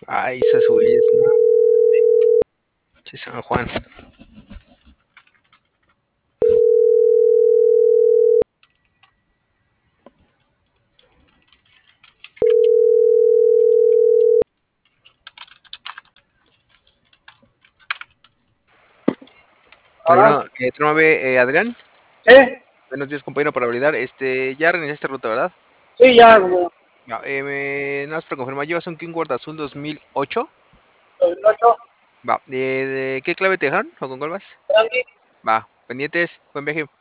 Ay, esa su es, ¿no? Sí, San Juan. Ahora, Bueno, 39, Adrián. ¿sí? Buenos días, compañero, para validar. Ya reiniciaste ruta, ¿verdad? Sí, ya, como Ya, nada más para confirmar, ¿llevas un Kingward Azul 2008? 2008, Va, ¿de qué clave te dejaron o con cuál vas? tranqui. Va, pendientes, buen viaje.